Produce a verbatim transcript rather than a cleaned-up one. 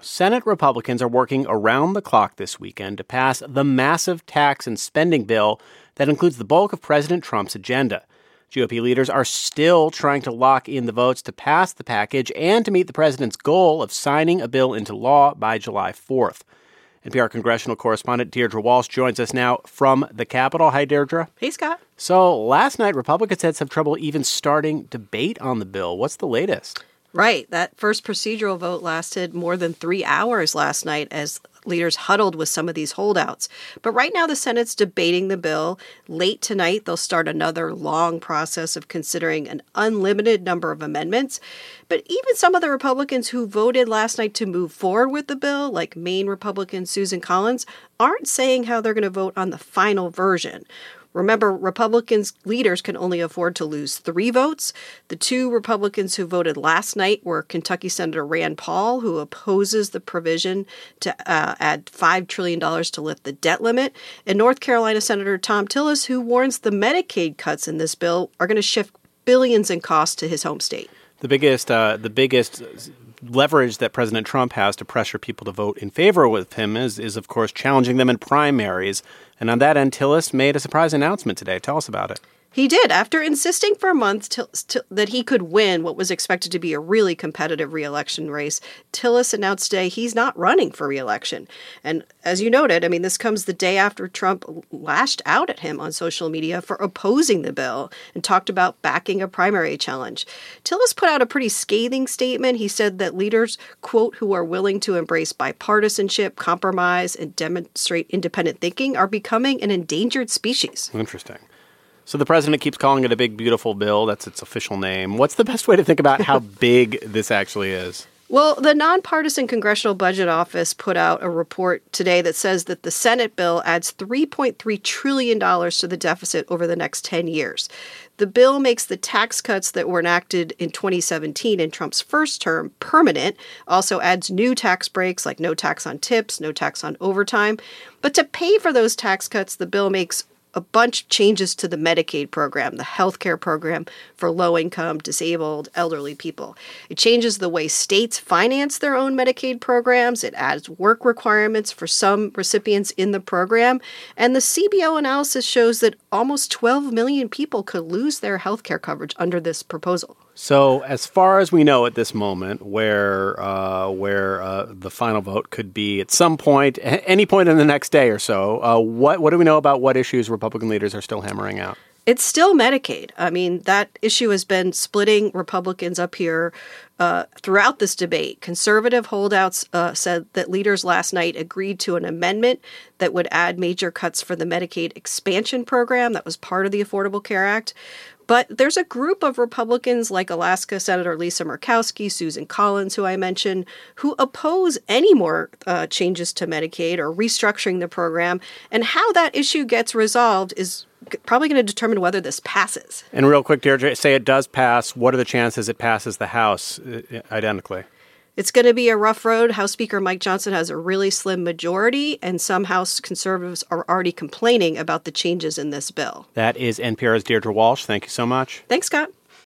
Senate Republicans are working around the clock this weekend to pass the massive tax and spending bill that includes the bulk of President Trump's agenda. G O P leaders are still trying to lock in the votes to pass the package and to meet the president's goal of signing a bill into law by July fourth. N P R congressional correspondent Deirdre Walsh joins us now from the Capitol. Hi, Deirdre. Hey, Scott. So last night, Republicans had some trouble even starting debate on the bill. What's the latest? Right. That first procedural vote lasted more than three hours last night as leaders huddled with some of these holdouts. But right now, the Senate's debating the bill. Late tonight, they'll start another long process of considering an unlimited number of amendments. But even some of the Republicans who voted last night to move forward with the bill, like Maine Republican Susan Collins, aren't saying how they're going to vote on the final version. Remember, Republicans leaders can only afford to lose three votes. The two Republicans who voted last night were Kentucky Senator Rand Paul, who opposes the provision to uh, add five trillion dollars to lift the debt limit, and North Carolina Senator Thom Tillis, who warns the Medicaid cuts in this bill are going to shift billions in costs to his home state. The biggest, uh, the biggest leverage that President Trump has to pressure people to vote in favor with him is, is of course, challenging them in primaries. And on that end, Tillis made a surprise announcement today. Tell us about it. He did. After insisting for a month to, to, that he could win what was expected to be a really competitive re-election race, Tillis announced today he's not running for re-election. And as you noted, I mean, this comes the day after Trump lashed out at him on social media for opposing the bill and talked about backing a primary challenge. Tillis put out a pretty scathing statement. He said that leaders, quote, who are willing to embrace bipartisanship, compromise, and demonstrate independent thinking are becoming an endangered species. Interesting. So the president keeps calling it a big, beautiful bill. That's its official name. What's the best way to think about how big this actually is? Well, the Nonpartisan Congressional Budget Office put out a report today that says that the Senate bill adds three point three trillion dollars to the deficit over the next ten years. The bill makes the tax cuts that were enacted in twenty seventeen in Trump's first term permanent, also adds new tax breaks like no tax on tips, no tax on overtime. But to pay for those tax cuts, the bill makes a bunch of changes to the Medicaid program, the health care program for low-income, disabled, elderly people. It changes the way states finance their own Medicaid programs. It adds work requirements for some recipients in the program. And the C B O analysis shows that almost twelve million people could lose their health care coverage under this proposal. So as far as we know at this moment, where uh, where uh, the final vote could be at some point, any point in the next day or so, uh, what what do we know about what issues Republican leaders are still hammering out? It's still Medicaid. I mean, that issue has been splitting Republicans up here uh, throughout this debate. Conservative holdouts uh, said that leaders last night agreed to an amendment that would add major cuts for the Medicaid expansion program that was part of the Affordable Care Act. But there's a group of Republicans like Alaska Senator Lisa Murkowski, Susan Collins, who I mentioned, who oppose any more uh, changes to Medicaid or restructuring the program. And how that issue gets resolved is probably going to determine whether this passes. And real quick, Deirdre, say it does pass. What are the chances it passes the House uh, identically? It's going to be a rough road. House Speaker Mike Johnson has a really slim majority, and some House conservatives are already complaining about the changes in this bill. That is N P R's Deirdre Walsh. Thank you so much. Thanks, Scott.